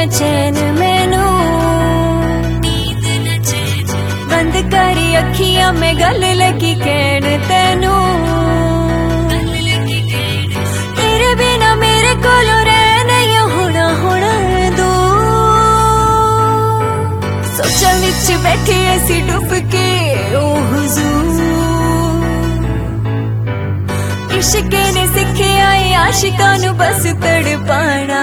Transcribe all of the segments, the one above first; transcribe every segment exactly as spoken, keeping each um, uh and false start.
न चैन मैनू, बंद करी अखियां में गल लगी कहन तेनू, तेरे बिना मेरे कोलों रह नहीं होना होना दू। सोचा विच बैठी ऐसी डुब के ओ हुजूर, इश्क ने सिखिया आशिकां नू बस तड़पाना।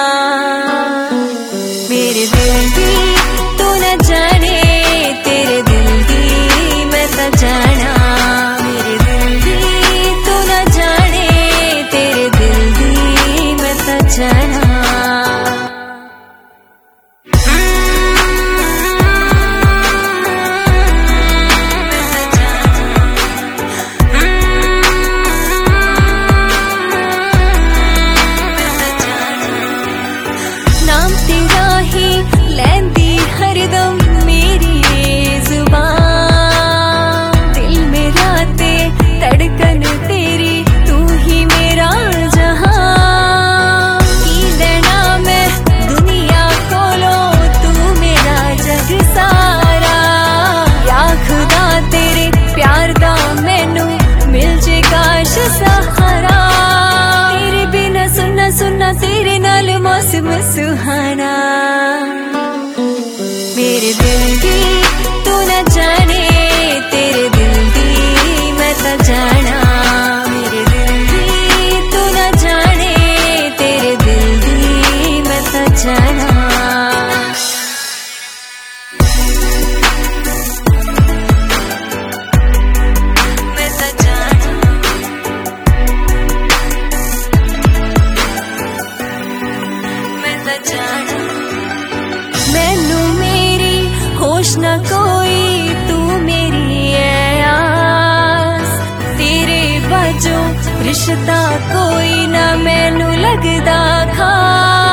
मेरे दिल दी तू न जाने, तेरे दिल दी मैं ता जाना। मेरे दिल दी तू न जाने, तेरे दिल दी मैं ता जाना। नाम तेरा ही लैंदी हरदम मेरी जुबान, दिल मेरा ते धड़कन तेरी तू ही मेरा जहां। की देना मैं दुनिया कोलो तू मेरा जग सारा, या खुदा तेरे प्यार दा मैनू मिल जे काश सहारा। तेरे बिना सुनना सुनना तेरे नाल मौसम सुहाना। मेरे दिल दी तू न जाने, तेरे दिल दी मैं ता जाना। मेरे दिल दी तू न जाने, तेरे दिल दी मैं ता जाना। मैं ता जाना, मैं ता जाना। मैनू मेरी होश ना कोई, तू मेरी है आस, तेरे बाजों रिश्ता कोई ना मैनू लगदा खास।